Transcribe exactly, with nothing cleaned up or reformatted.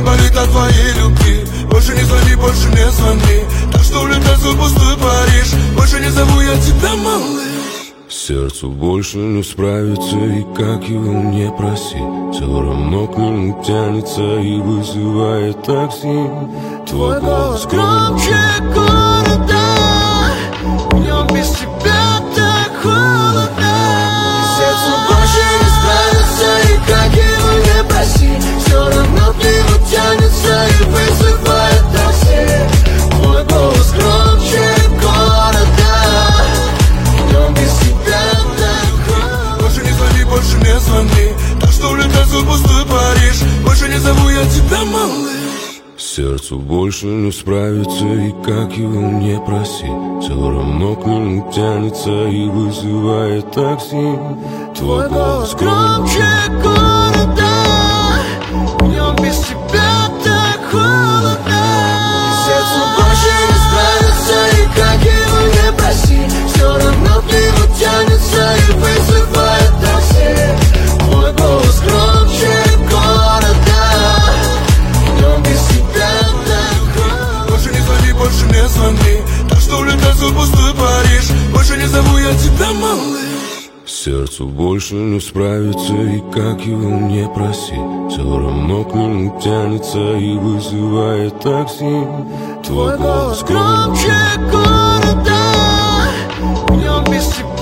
мне болит от твоей любви. Больше не звони, больше не звони. Так что улетай в пустой Париж. Больше не зову я тебя, малыш. Сердцу больше не справиться, и как его не проси, все равно к нему тянется и вызывает такси. Твой голос громче города, в нем без тебя так холодно. Сердцу больше не справиться, и как его не проси, все равно к нему тянется и вызывает такси. Твой голос громче города, в нем без тебя так холодно. Больше не звони, больше не звони. Так что улетай в пустой Париж. Больше не зову я тебя, малыш. Сердцу больше не справиться, и как его не проси, все равно к нему тянется и вызывает такси. Твой голос громче города, в нем без тебя так холодно. Сердцу больше не справиться, и как его не проси, все равно к нему тянется и вызывает такси. Твой голос громче города, в нем без тебя так холодно. Больше не звони, больше не звони. Так что улетай в пустой Париж. Больше не зову я тебя, малыш. Сердцу больше не справиться, и как его не проси, все равно к нему тянется и вызывает такси. Твой голос громче города, в нем без тебя